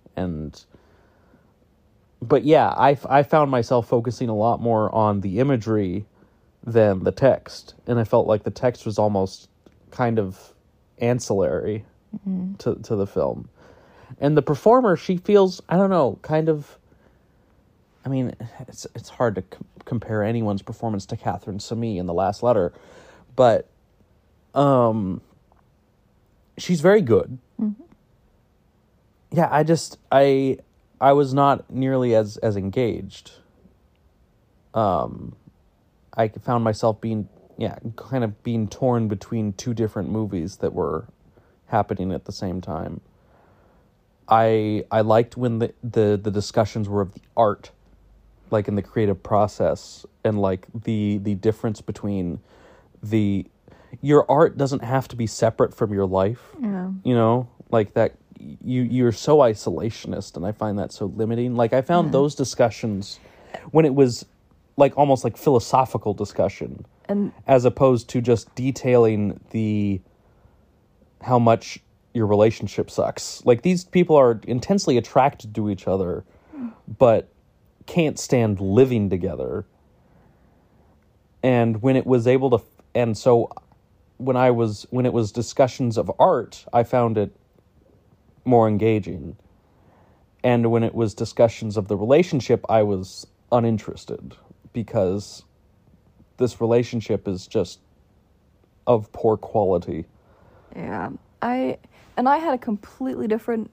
But yeah, I found myself focusing a lot more on the imagery than the text, and I felt like the text was almost kind of ancillary to the film. And the performer, she feels, I don't know, kind of, I mean, it's hard to compare anyone's performance to Catherine Semmy in The Last Letter, but she's very good. Mm-hmm. Yeah, I was not nearly as engaged. I found myself being torn between two different movies that were happening at the same time. I liked when the discussions were of the art, like in the creative process, and like the difference between your art doesn't have to be separate from your life. Yeah. You know, like that you're so isolationist, and I find that so limiting. Like I found those discussions when it was like almost like philosophical discussion, and as opposed to just detailing how much your relationship sucks. Like these people are intensely attracted to each other, but can't stand living together. And when it was able to, and so when it was discussions of art, I found it more engaging. And when it was discussions of the relationship, I was uninterested, because this relationship is just of poor quality. Yeah. I had a completely different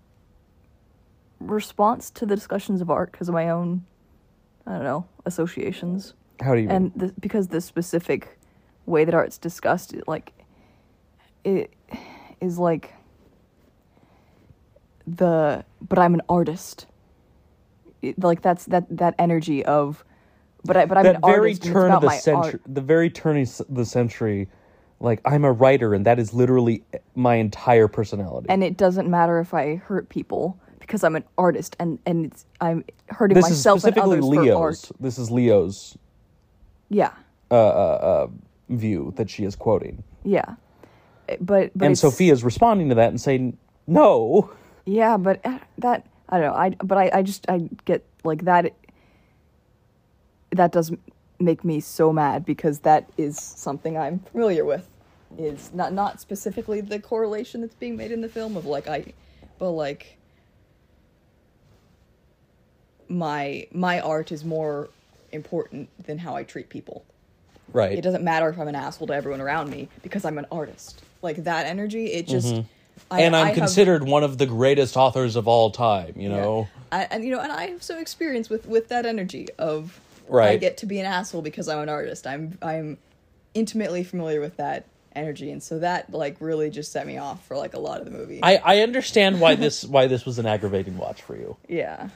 response to the discussions of art because of my own, I don't know, associations. How do you mean? And because the specific way that art's discussed, it is like but I'm an artist. That energy of, but I'm an artist. And it's about my art. The very turn of the century, like I'm a writer, and that is literally my entire personality. And it doesn't matter if I hurt people because I'm an artist, and I'm hurting myself and others for art. This is Leo's. Yeah. View that she is quoting. Yeah. But and Sophia's responding to that and saying no. Yeah, but that I don't know. I get like that. That does make me so mad because that is something I'm familiar with. Is not specifically the correlation that's being made in the film of but like my art is more important than how I treat people. Right. It doesn't matter if I'm an asshole to everyone around me because I'm an artist. Like that energy, it just. Mm-hmm. I'm considered one of the greatest authors of all time, you know? Yeah. And I have some experience with that energy of, right. I get to be an asshole because I'm an artist. I'm intimately familiar with that energy, and so that, like, really just set me off for, like, a lot of the movie. I understand why this was an aggravating watch for you. Yeah.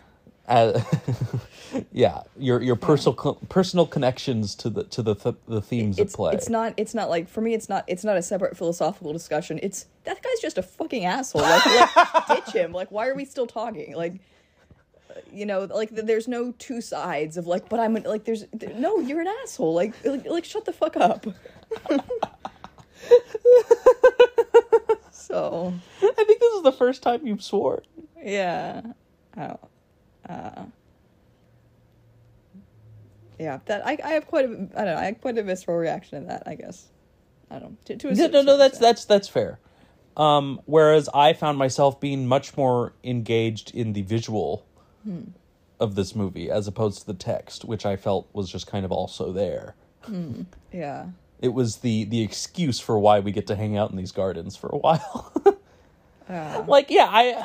Yeah, your personal connections to the themes at play. It's not like, for me, it's not a separate philosophical discussion. It's that guy's just a fucking asshole. Like ditch him. Like, why are we still talking? Like, you know, like there's no two sides of like, but I'm like, no, you're an asshole. Like shut the fuck up. So I think this is the first time you've sworn. Yeah. Oh. Yeah, that I have quite a visceral reaction to that, I guess. I don't know. To a no, that's fair. Whereas I found myself being much more engaged in the visual of this movie as opposed to the text, which I felt was just kind of also there. Yeah. It was the excuse for why we get to hang out in these gardens for a while. Like, yeah,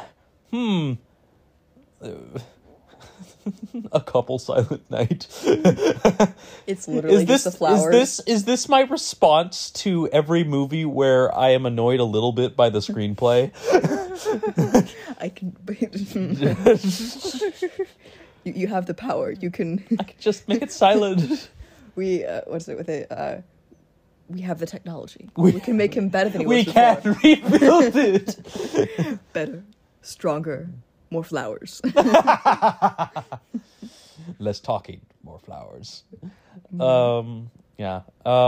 a couple silent night. It's literally just the flowers. Is this my response to every movie where I am annoyed a little bit by the screenplay? I can. You have the power. You can. I can just make it silent. What's it with it? we have the technology. We can make him better than he was We before. can rebuild it. Better, stronger, more flowers. Less talking, more flowers. Yeah.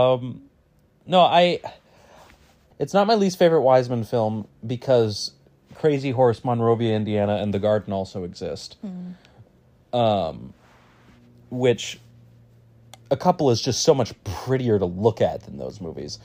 No, it's not my least favorite Wiseman film because Crazy Horse, Monrovia, Indiana, and The Garden also exist. Which a couple is just so much prettier to look at than those movies.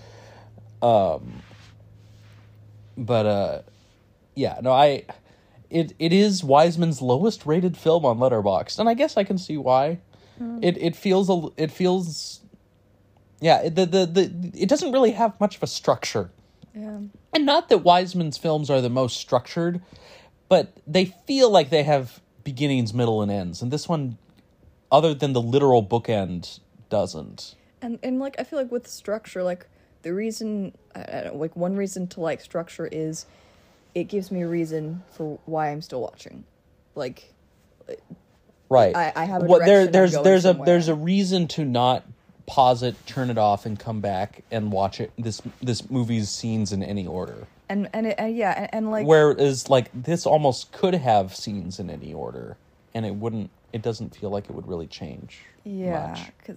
Yeah, no, it is Wiseman's lowest rated film on Letterboxd, and I guess I can see why. It feels yeah, it doesn't really have much of a structure. Yeah. And not that Wiseman's films are the most structured, but they feel like they have beginnings, middle, and ends. And this one, other than the literal bookend, doesn't. And like, I feel like with structure, like, the reason, like, one reason to like structure is it gives me a reason for why I'm still watching. Like, Right. I have a direction there's a reason to not pause it, turn it off, and come back and watch it. This movie's scenes in any order. And like, whereas like this almost could have scenes in any order, and it wouldn't. It doesn't feel like it would really change. Yeah, much.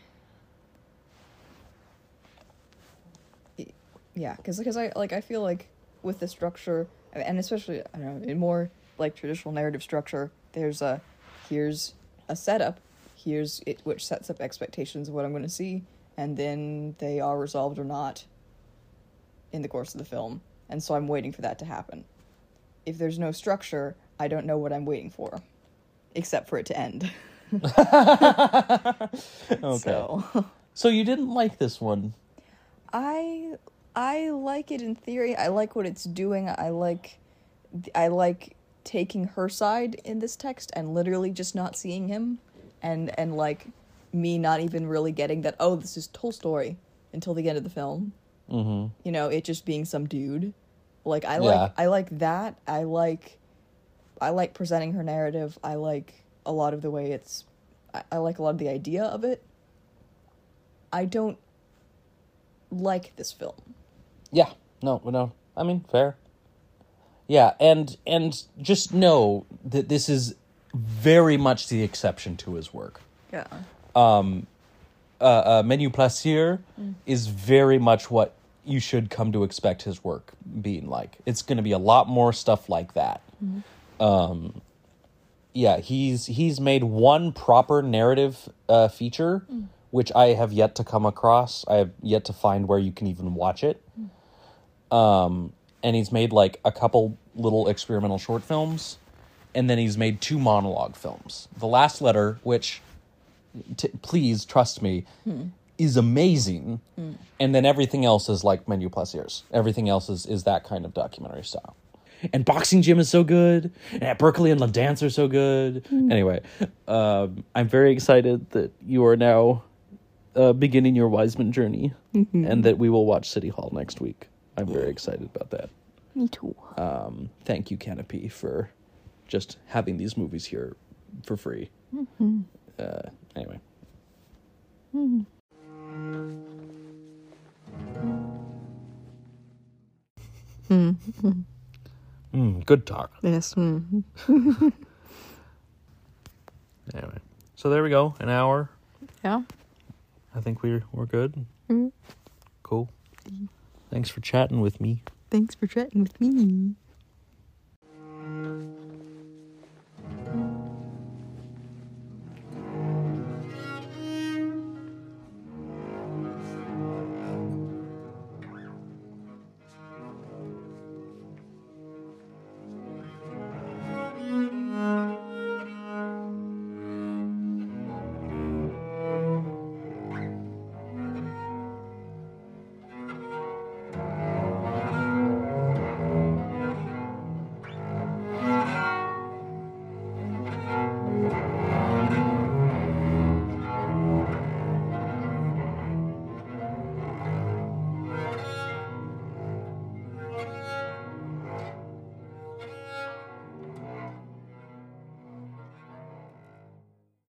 because I feel like with the structure, and especially, I don't know, in more like traditional narrative structure, here's a setup, here's it, which sets up expectations of what I'm going to see, and then they are resolved or not in the course of the film, and so I'm waiting for that to happen. If there's no structure, I don't know what I'm waiting for, except for it to end. Okay. So you didn't like this one? I like it in theory. I like what it's doing. I like taking her side in this text and literally just not seeing him, and like me not even really getting that, oh, this is Tolstoy until the end of the film. Mm-hmm. You know, it just being some dude. Like I like that. I like presenting her narrative. I like a lot of the way it's. I like a lot of the idea of it. I don't like this film. Yeah. No. I mean, fair. Yeah, and just know that this is very much the exception to his work. Yeah. Menu Plaisir is very much what you should come to expect his work being like. It's going to be a lot more stuff like that. Mm-hmm. Yeah, he's made one proper narrative feature, which I have yet to come across. I have yet to find where you can even watch it. And he's made like a couple little experimental short films, and then he's made 2 monologue films. The Last Letter, which, please trust me, is amazing, and then everything else is like Menu Plaisirs. Everything else is that kind of documentary style. And Boxing Gym is so good, and At Berkeley and La Dance are so good. Anyway, I'm very excited that you are now beginning your Wiseman journey, and that we will watch City Hall next week. I'm very excited about that. Me too. Thank you, Canopy, for just having these movies here for free. Anyway. Good talk. Yes. Anyway. So there we go. An hour. Yeah. I think we're good. Cool. Thanks for chatting with me. Thanks for chatting with me.